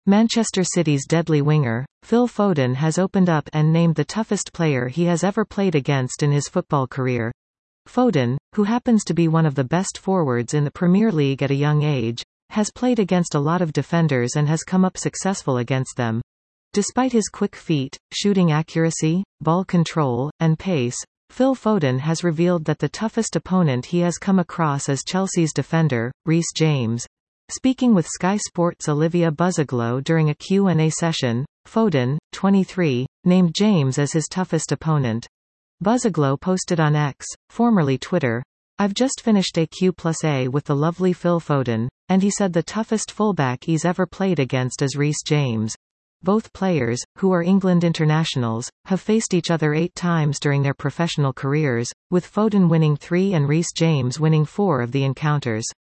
Manchester City's deadly winger, Phil Foden has opened up and named the toughest player he has ever played against in his football career. Foden, who happens to be one of the best forwards in the Premier League at a young age, has played against a lot of defenders and has come up successful against them. Despite his quick feet, shooting accuracy, ball control, and pace, Phil Foden has revealed that the toughest opponent he has come across is Chelsea's defender, Reece James. Speaking with Sky Sports' Olivia Buzzaglow during a Q&A session, Foden, 23, named James as his toughest opponent. Buzzaglow posted on X, formerly Twitter, "I've just finished AQ+A with the lovely Phil Foden, and he said the toughest fullback he's ever played against is Reece James." Both players, who are England internationals, have faced each other 8 times during their professional careers, with Foden winning 3 and Reece James winning 4 of the encounters.